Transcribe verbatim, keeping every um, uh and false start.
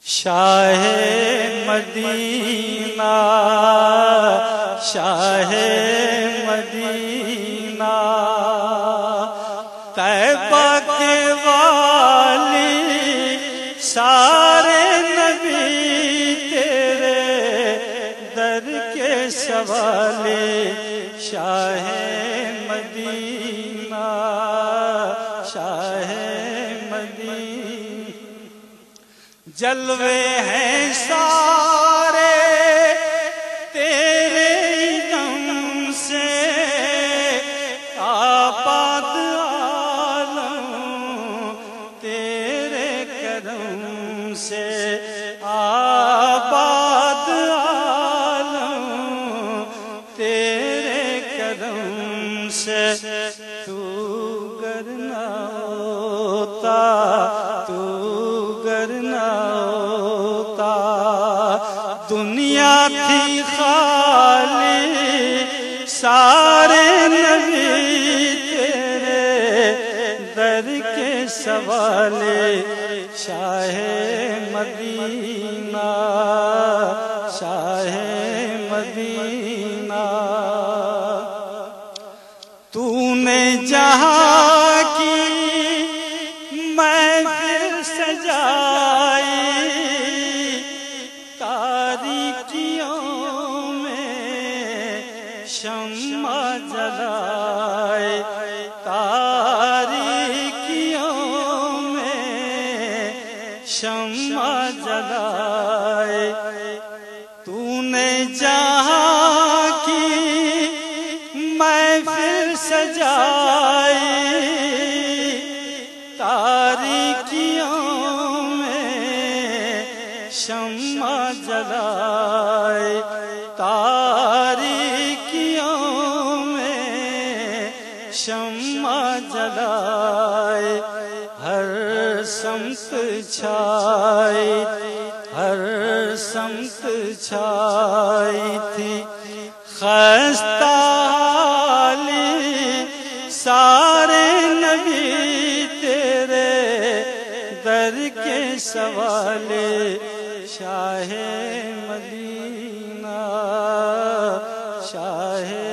شاہ مدینہ شاہ مدینہ طیبہ کے والی سارے نبی تیرے در کے سوالے شاہ مدینہ شاہ مدینہ جلوے ہیں سارے تیرے دم سے آباد عالم تیرے کرم سے آباد عالم تیرے کرم سے تو گر نہ ہوتا تو گر نہ ہوتا دنیا تھی خالی سارے نبی تیرے در کے سوالے شاہ مدینہ شاہ مدینہ تو نے جہاں کی محفل سجائی تاریکیوں میں شمع جلائے تاریکیوں میں شمع جلائے تو نے جہاں کی محفل سجائی تاریکیوں میں شمع جلائے تاریکیوں میں شمع جلائے ہر سمت چھائی ہر سمت چھائی تھی خستہ حالی سارے نبی تیرے در کے سوالے شاہ مدینہ شاہ